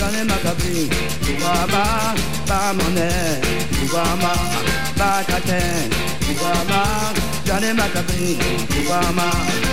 j'en ai ma cabine. Boubama, pas monnaie. Boubama, pas catin. Boubama, j'en ai ma cabine. Boubama.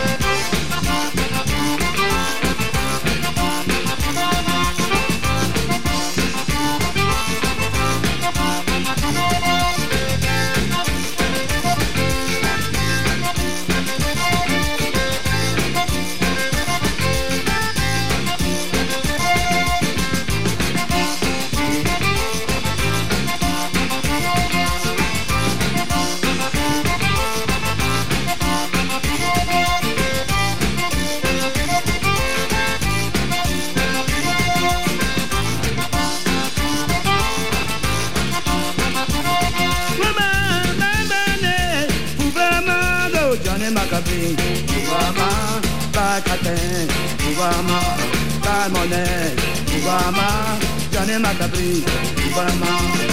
Boubama, pas catin, Boubama, pas monnaie, Boubama, j'en ai ma cabine, Boubama.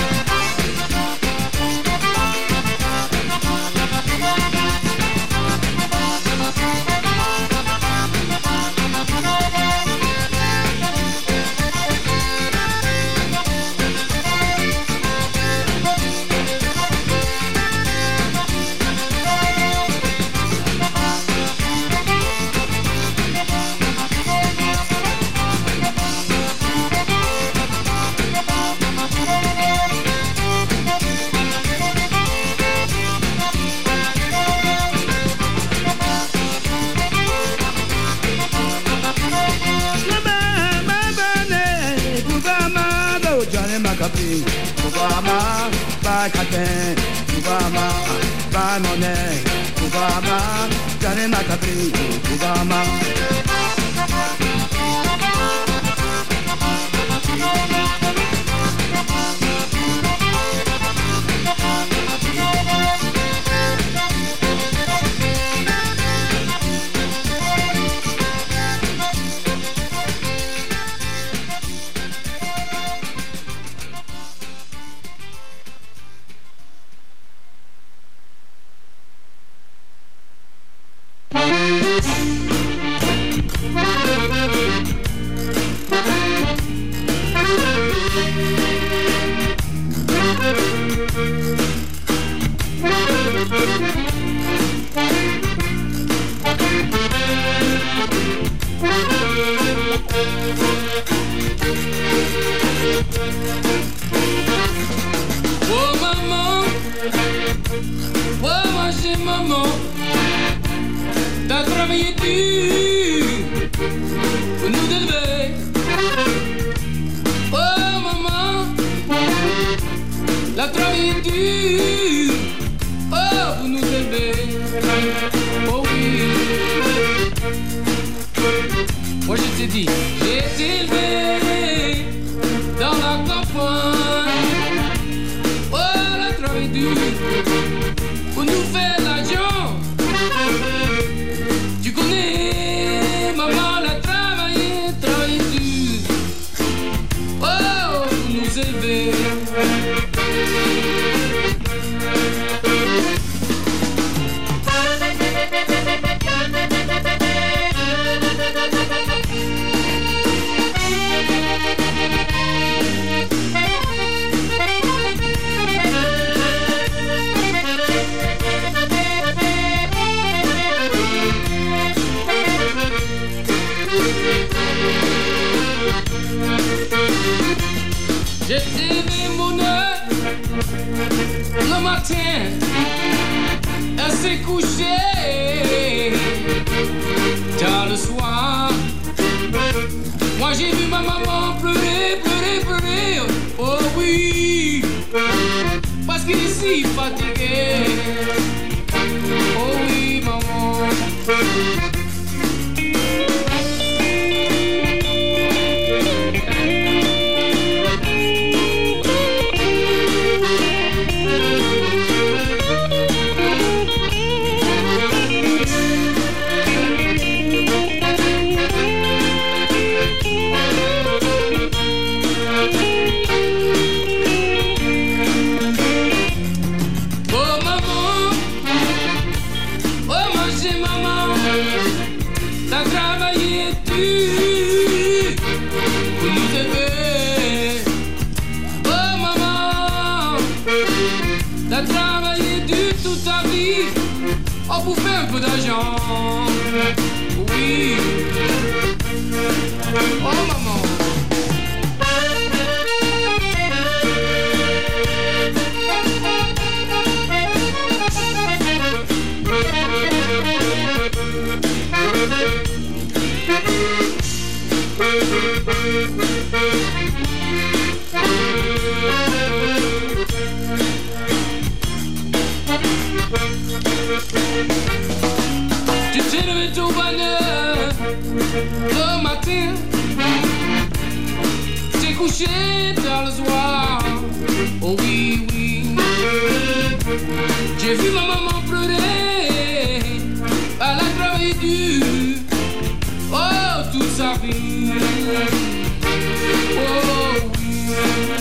Boubama, pas catin, Boubama, pas monnaie, Boubama, j'en ai ma cabine, Boubama. T'as travaillé dur pour nous aimer. d'argent. Oui. Oh maman. Tu t'es levé tout bonheur le matin, t'es couché tard le soir. Oh oui, oui. J'ai vu ma maman pleurer, elle a travaillé dur, oh toute sa vie. Oh oui.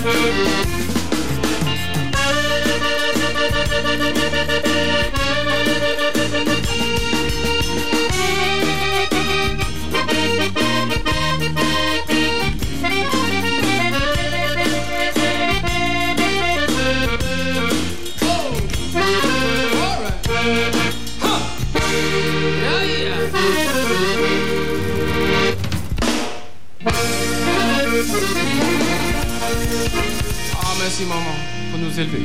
Ah, merci maman pour nous élever.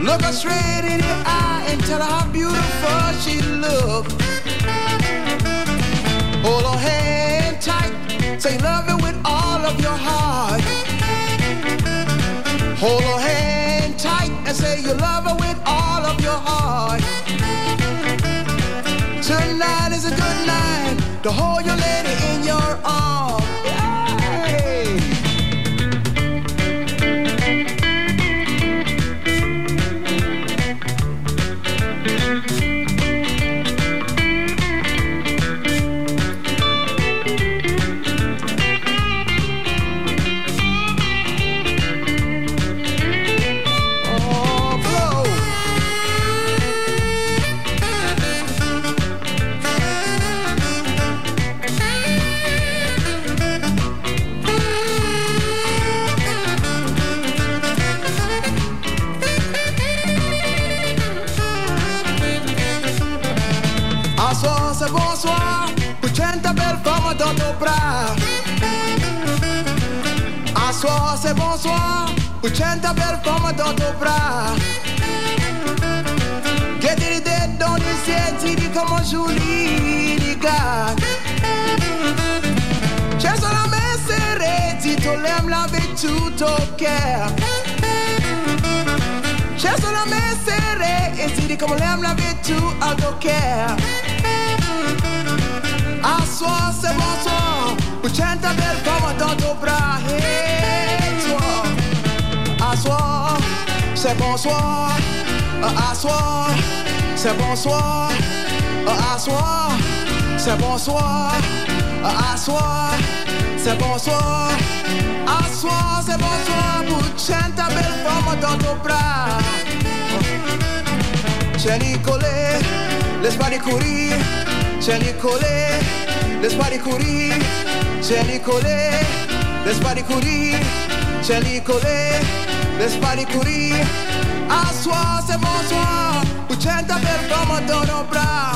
Look her straight in the eye and tell her how beautiful she look. Hold her hand tight, say love her with all of your heart. Hold her hand tight and say you love her with all of your heart. Tonight is a good night to hold your lady in your arms. Hey. Bonsoir, pucenta belle femme dans nos bras. Assoir, c'est bonsoir, pucenta belle femme dans nos bras. Get it dead dans les ciels, dis comment jolie les gars. J'ai sur la main serrée, dis tu l'aimes avec tout ton cœur. J'ai sur la main serrée, et dis comment l'aimes avec tout ton cœur. Assoir, c'est bonsoir, pucenta belle femme dans ton bras. Hey, toi. Assoir, c'est bonsoir. Assoir, c'est bonsoir. Assoir, c'est bonsoir. Assoir, c'est bonsoir. Assoir, c'est bonsoir, pucenta belle femme dans ton bras. Tieni collé, laisse-moi courir. Tieni collé, laisse-moi courir. Tieni collé, laisse-moi courir. Tieni collé, laisse-moi courir. Assoir, c'est bonsoir, pucenta belle femme dans nos bras.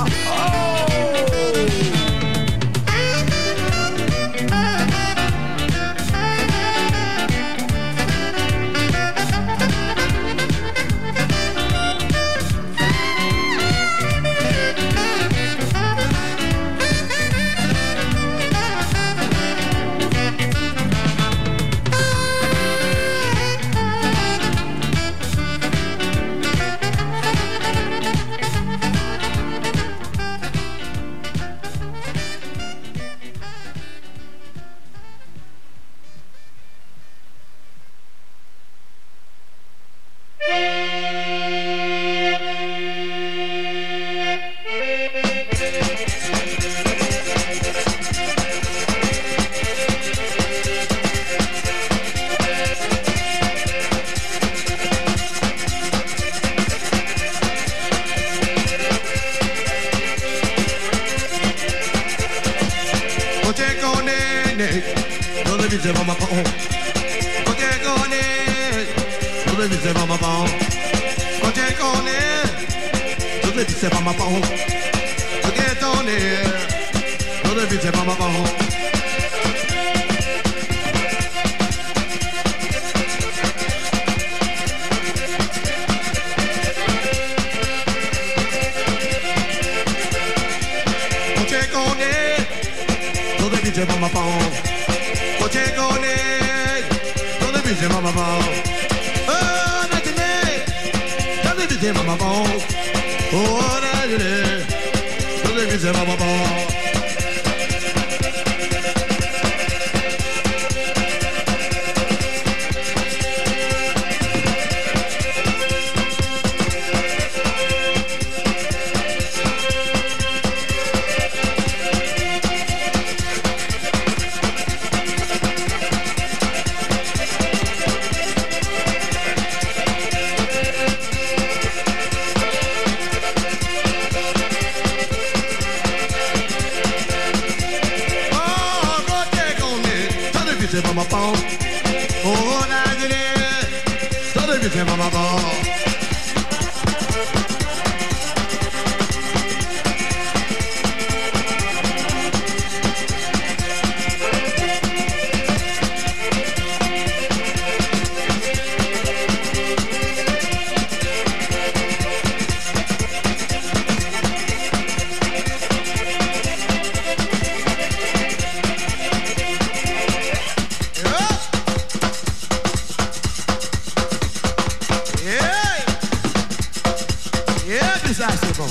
this saxophone.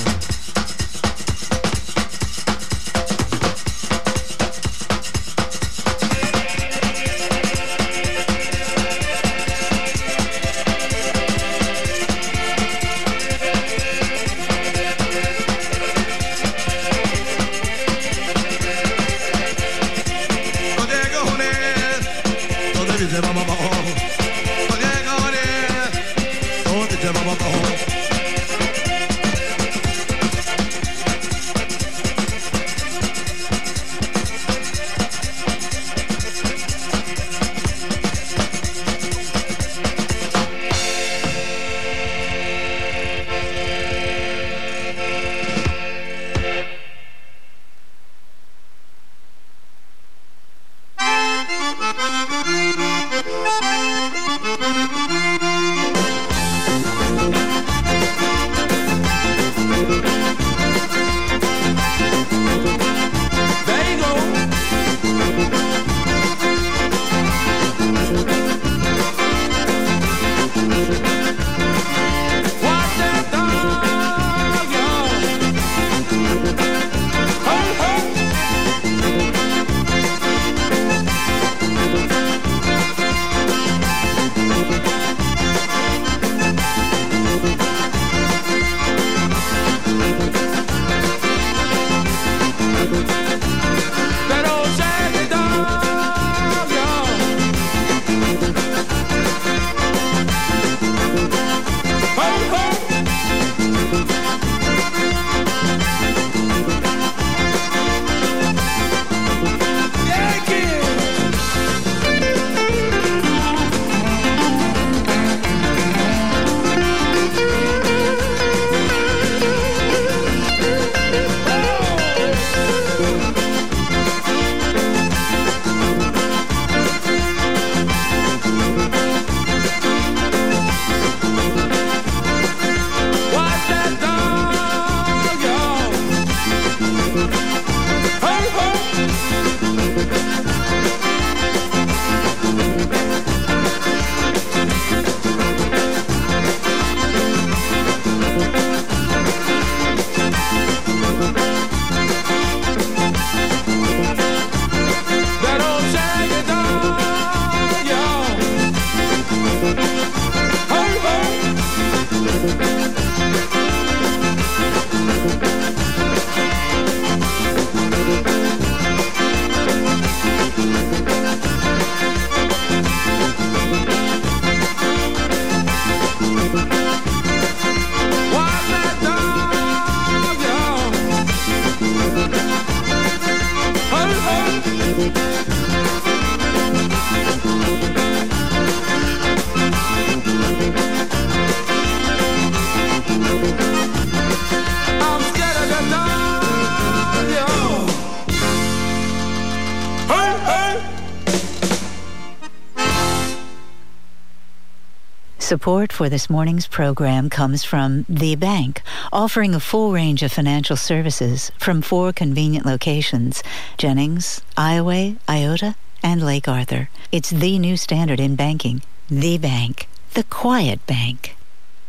Support for this morning's program comes from The Bank, offering a full range of financial services from 4 convenient locations: Jennings, Iowa, Iota, and Lake Arthur. It's the new standard in banking. The Bank, the quiet bank.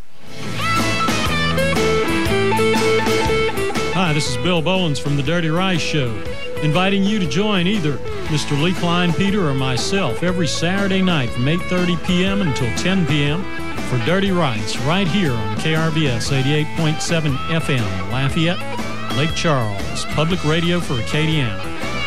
Hi, this is Bill Bowens from The Dirty Rice Show, inviting you to join either Mr. Lee Klein Peter or myself every Saturday night from 8:30 p.m. until 10 p.m. for Dirty Rice right here on KRVS 88.7 FM, Lafayette, Lake Charles, public radio for Acadiana.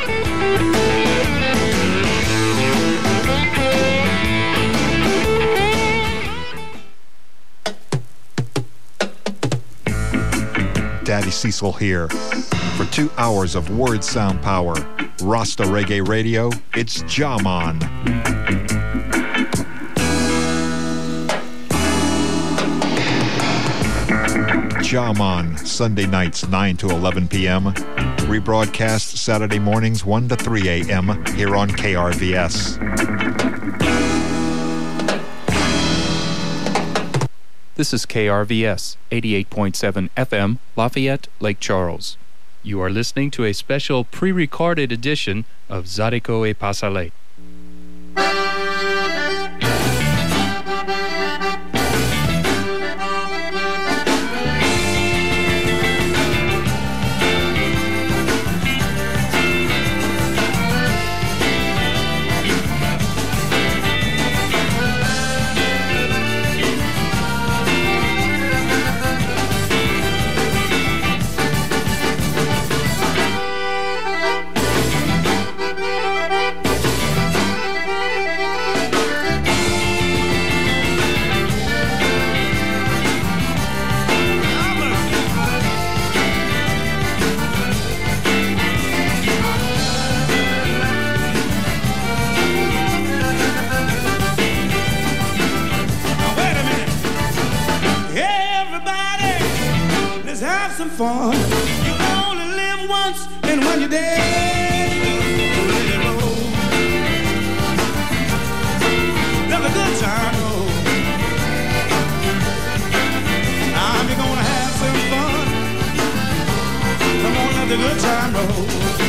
Daddy Cecil here. For 2 hours of word sound power, Rasta Reggae Radio, it's Jaman. Jaman, Sunday nights 9 to 11 p.m. Rebroadcast Saturday mornings 1 to 3 a.m. here on KRVS. This is KRVS 88.7 FM, Lafayette, Lake Charles. You are listening to a special pre-recorded edition of Zydeco et Pasale. some fun. You only live once, and when you're dead, let it roll. Let the good time roll. Now if you're gonna have some fun, come on, let the good time roll.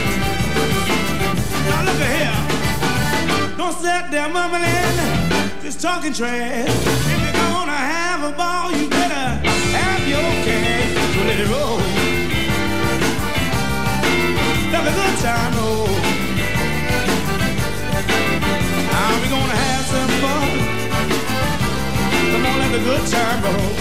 Now look at here. Don't sit there mumbling, just talking trash. If you're gonna have a ball, you better have your cash. So let it roll. Let the good time roll. Now we're gonna have some fun. Come on, let the good time roll.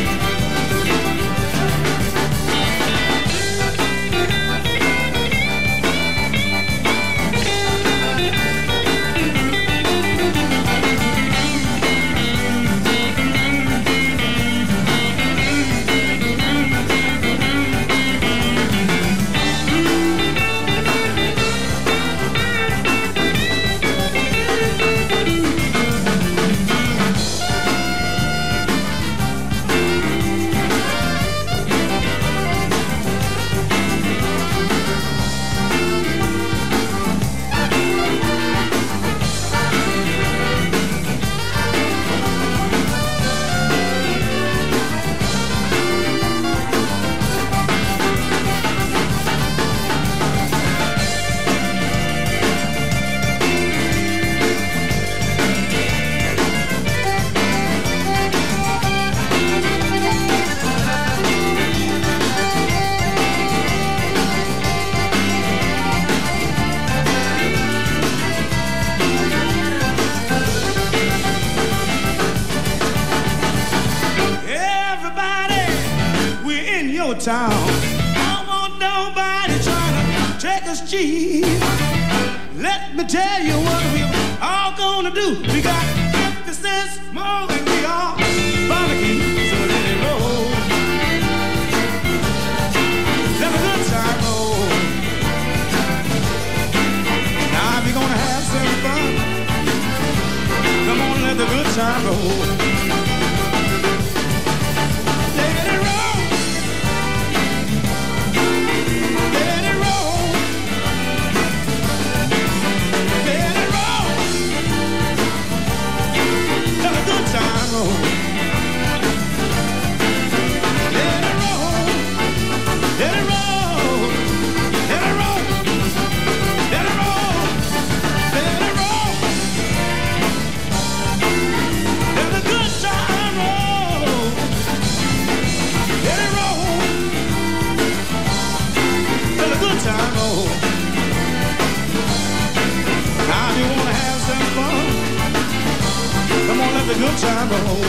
Town. I want nobody trying to take us cheap. Let me tell you what we're all gonna do. We got 50 cents more than we are gonna keep. So let it roll. Let the good time roll. Now if you're gonna have some fun, come on, let the good time roll. The good time roll.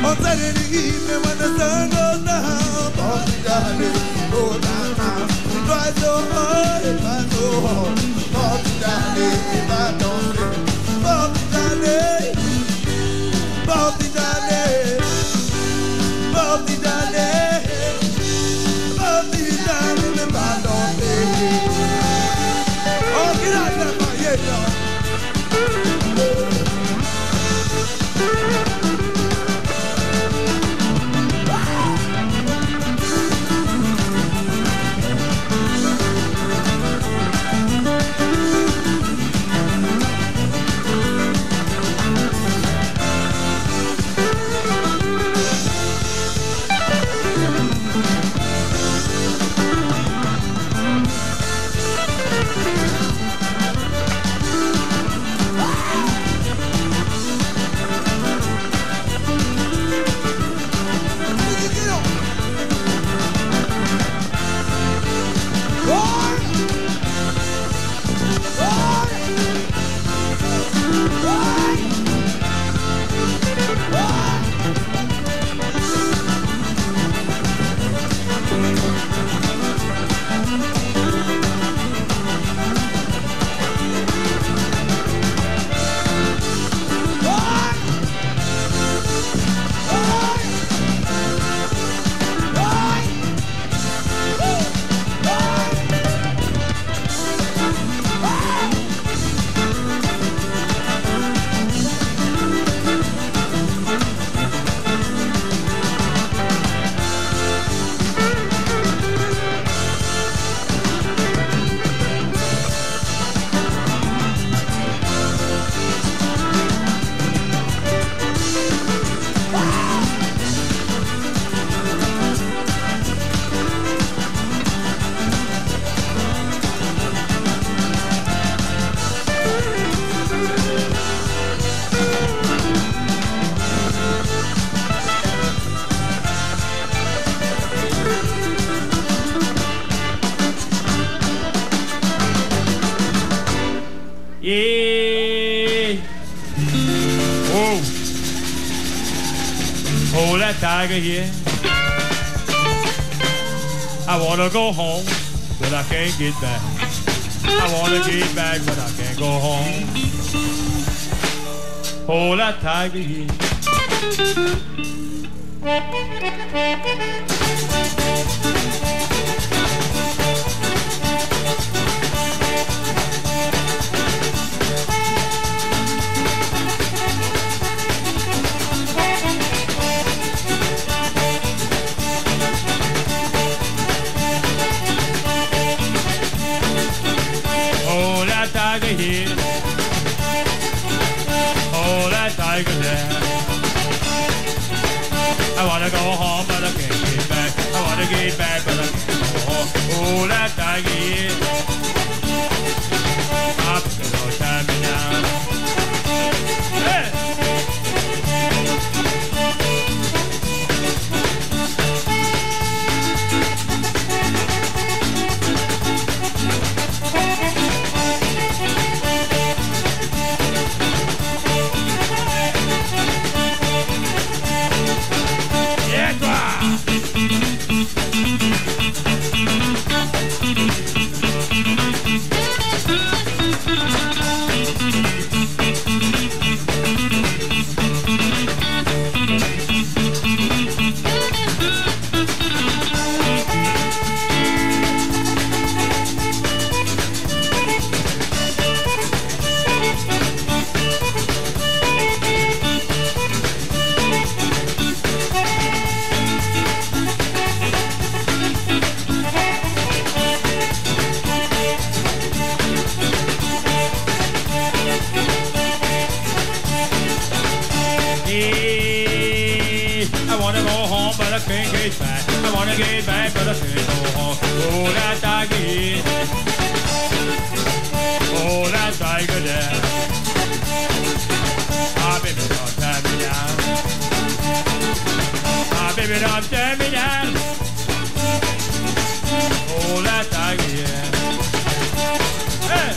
On Saturday evening when the sun goes down, Bobby darling, go downtown. Try so hard, try so hard. Bobby darling, if I don't live. Bobby darling, Bobby darling, Bobby darling, Bobby darling, if I don't live. Oh, get out of that fire, yeah, y'all. Yeah. Whoa. Hold that tiger here. I wanna go home, but I can't get back. I wanna get back, but I can't go home. Hold that tiger here. Tiger here, oh that tiger there. I wanna go home but I can't get back. I wanna get back but I can't go home. Oh that tiger here, I'm gonna tie me down. Hey! I wanna go home, but I can't get back. I wanna get back, but I can't go home. Oh, that tiger, oh, that tiger there. Ah, baby, don't tie me down. Ah, baby, don't tie me down. Oh, that tiger, yeah. Hey!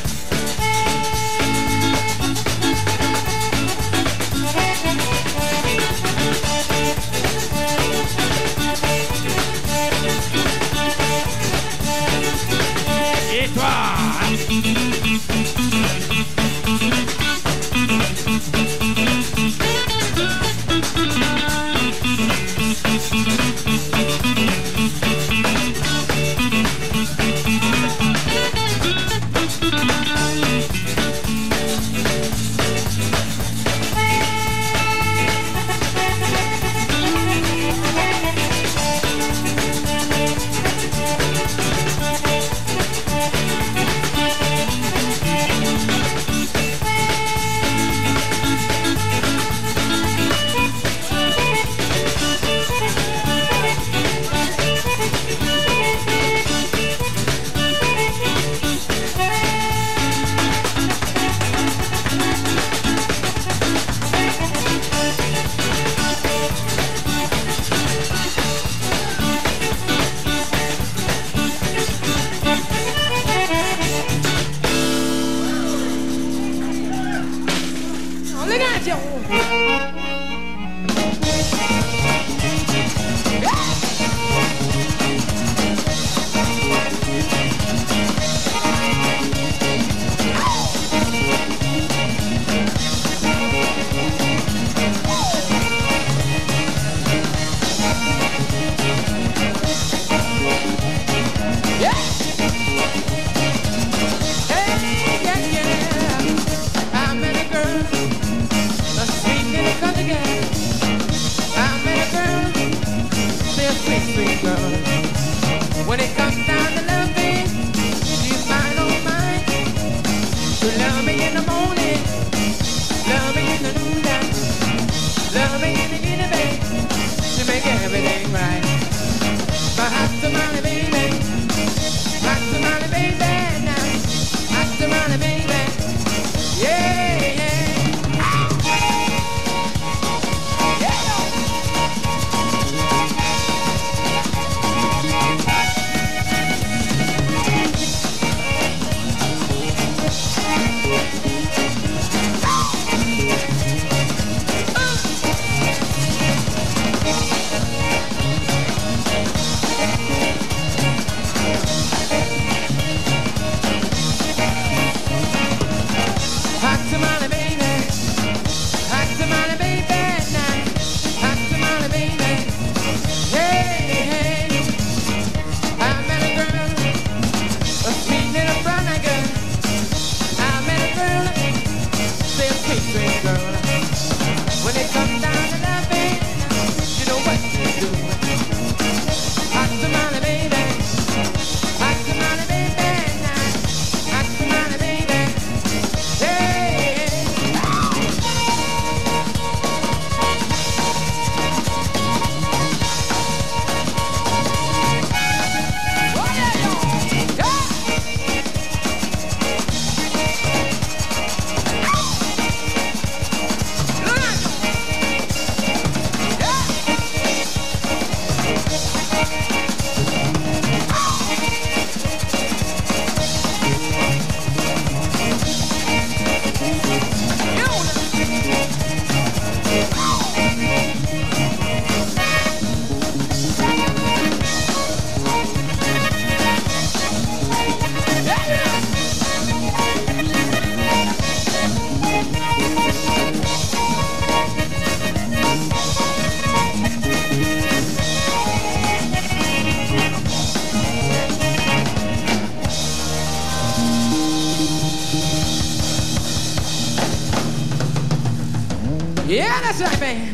That's right, man.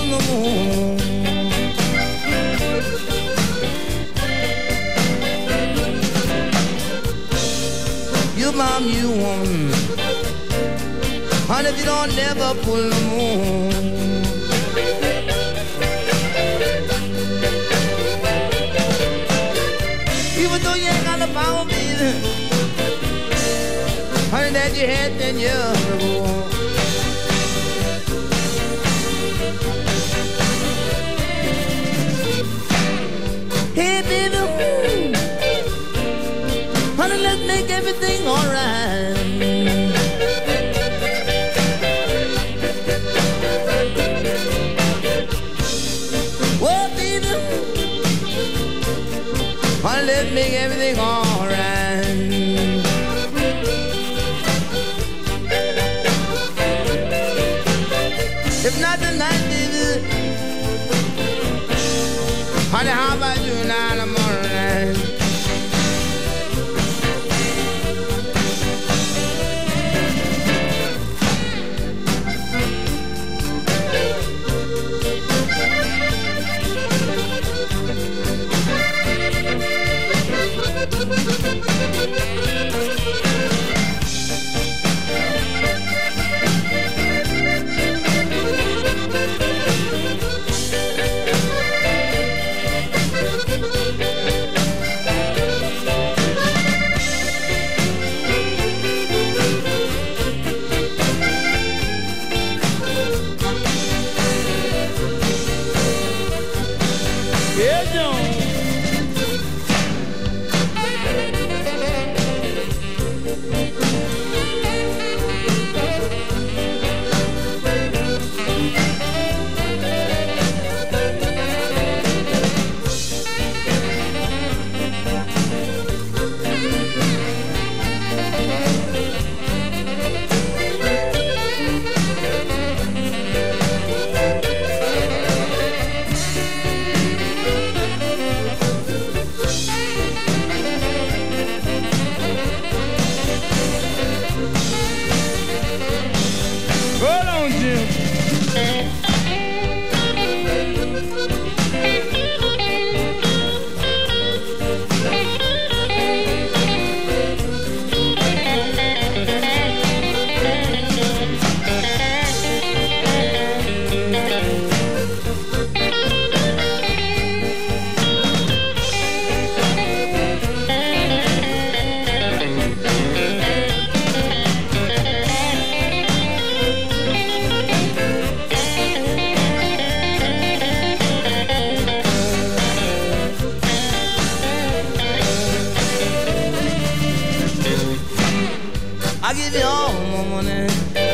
pull the moon. You mom, you woman, honey, if you don't never pull the moon. Even though you ain't got the power, baby, honey, that you had 10 years ago. Hey, baby, honey, let's make everything alright. Well, baby, honey, let's make everything alright. If not tonight, baby, honey, how about you and I tomorrow night? I give you all my money,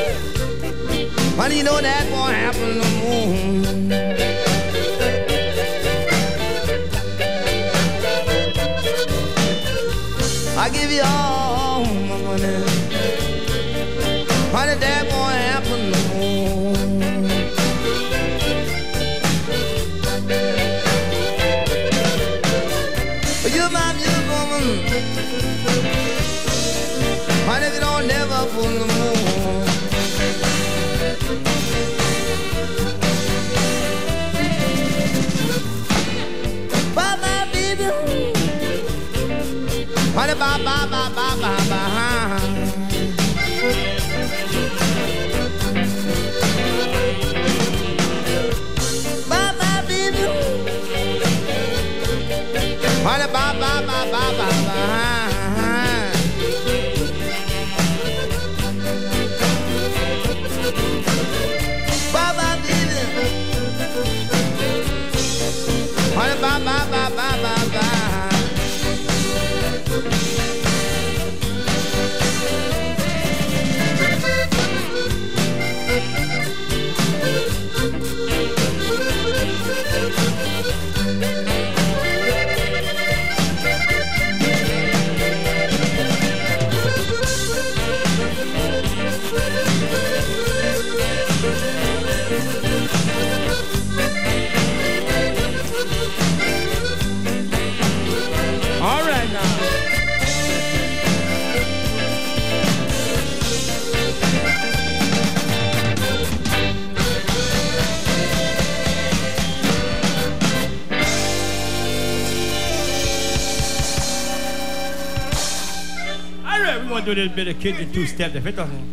honey, you know that won't happen no more. I give you all my money, honey, that won't happen no more. You're my beautiful woman, honey, if you don't never pull no more. Bye-bye, baby, honey, bye-bye, bye-bye, bye-bye. Bye-bye, baby, honey, bye-bye, bye-bye, bye-bye. Bye, bye, bye, bye, bye, bye. want to do a little bit of Cajun two-step. If it doesn't.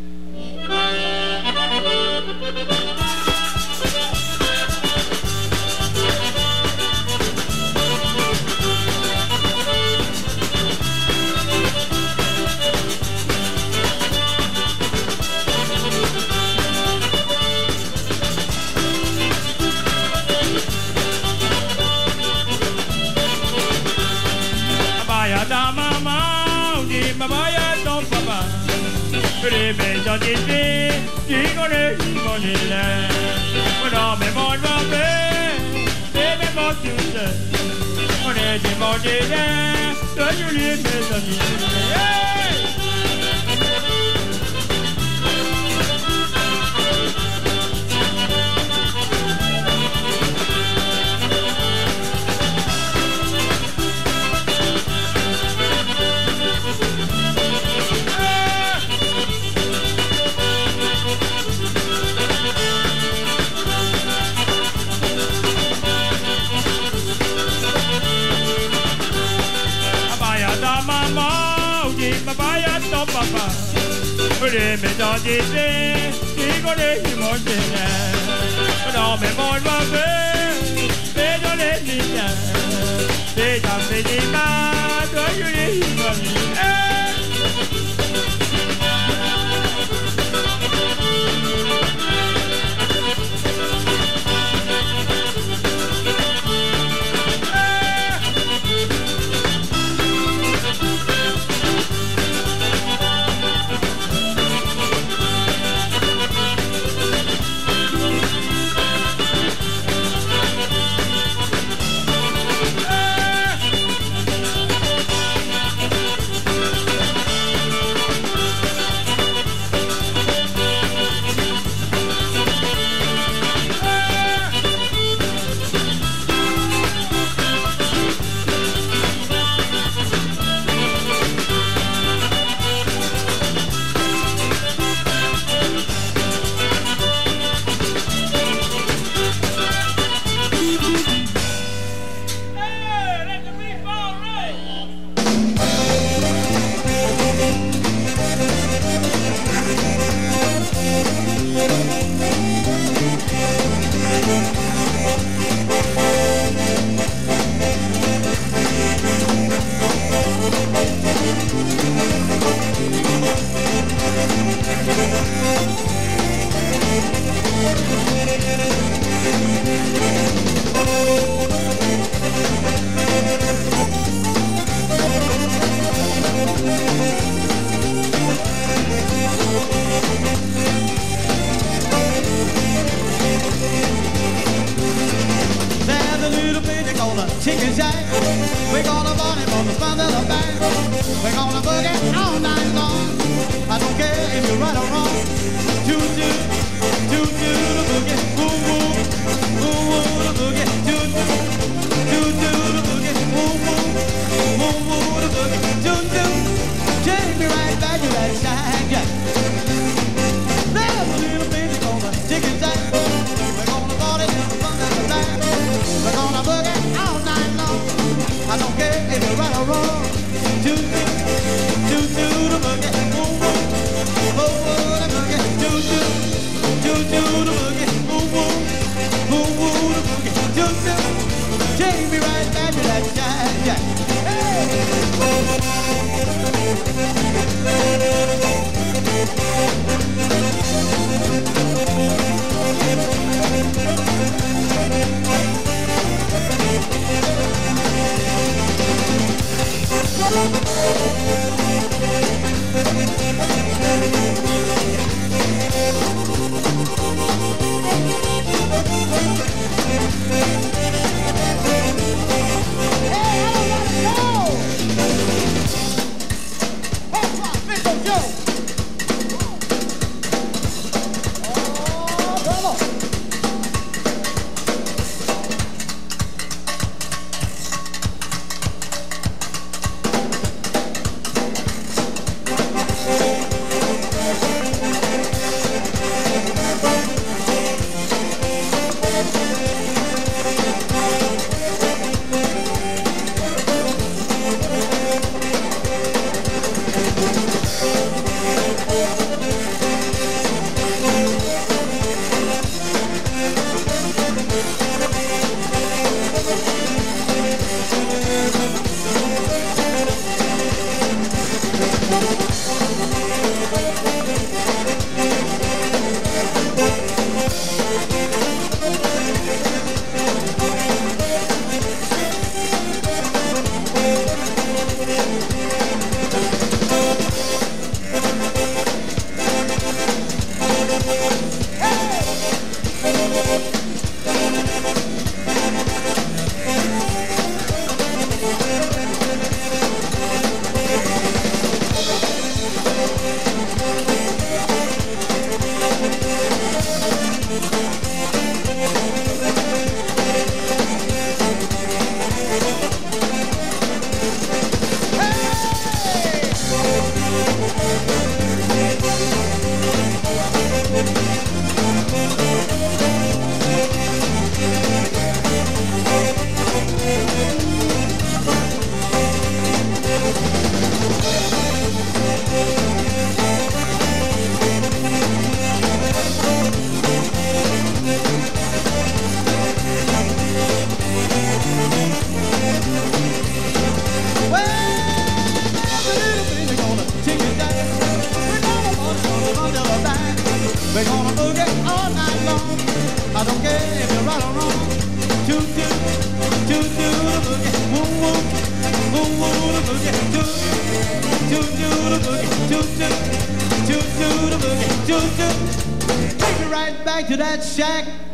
We're gonna boogie all night long. I don't care if you're right or wrong. Toot toot, toot toot the boogie, woo woo, woo woo the boogie, toot toot the boogie, toot toot, toot toot the boogie, toot toot. Take me right back to that shack